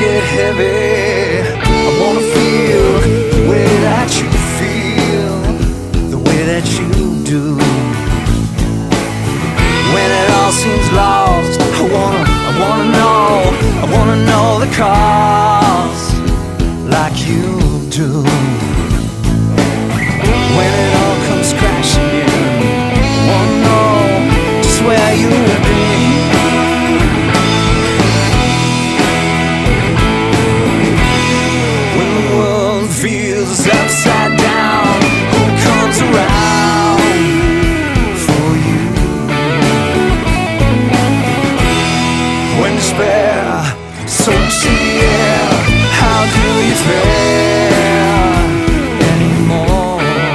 get heavy. I wanna feel the way that you feel, the way that you do. When it all seems lost, I wanna know the cause, like you do. When it all comes crashing in, I wanna know just where you will be. When the world feels upside down, who comes around for you? When despair soaks in the air, how do you fare anymore?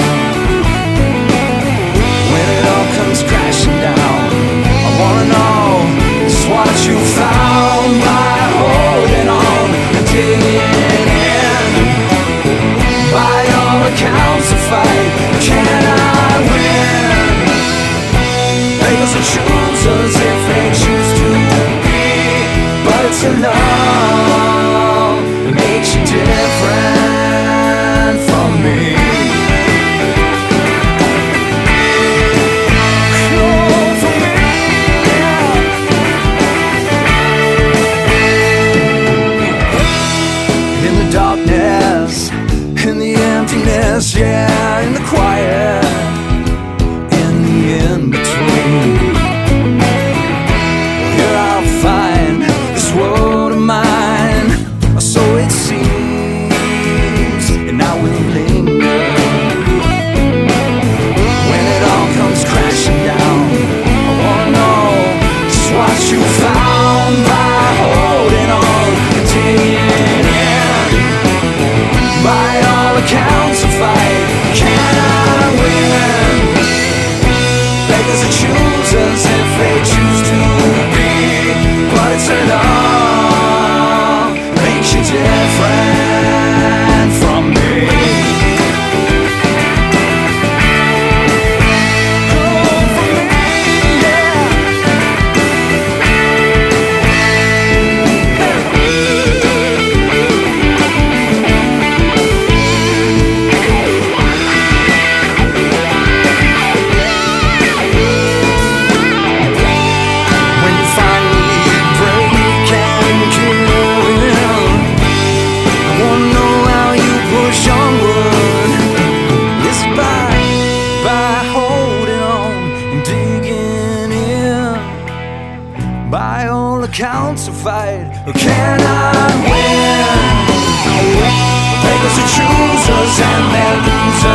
When it all comes crashing down, I wanna know just what you found by holding on and digging in. By all accounts of fight, can I win? Because I choose as if they choose to be, but it's a love that makes you different from me. In the darkness, in the emptiness, yeah, in the quiet, in the in-between. Here I'll find this world of mine, or so it seems, and I will linger. When it all comes crashing down, I wanna know just what you found by holding on and digging in. By all accounts of fight, can I win? Beggars are choosers if they choose to be, but it's enough makes you different from me. By all accounts of fight, or can I win? Beggars are choosers and they're losers.